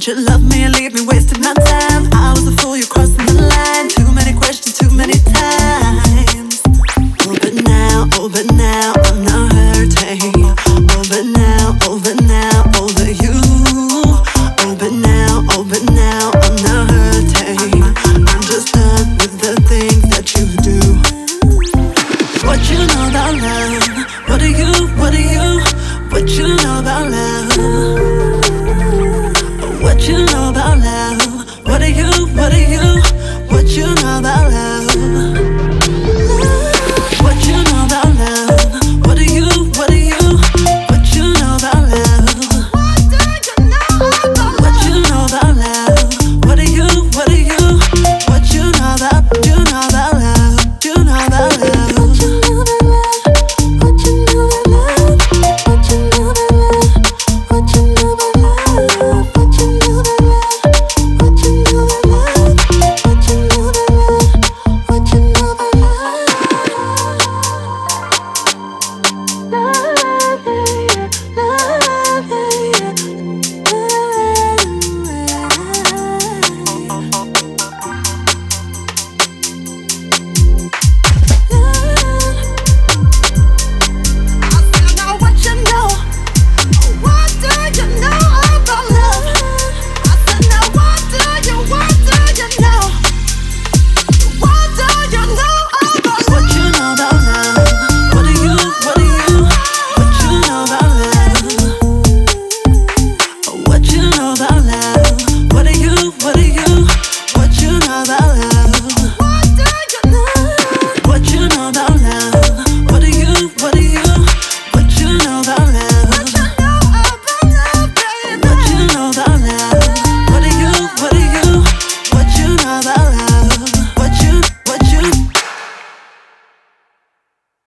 you love me and leave me wasting my time? I was a fool, you're crossing the line. Too many questions, too many times. Oh, but now, I'm not hurting. Oh, but now, over you. Oh, but now, I'm not hurting.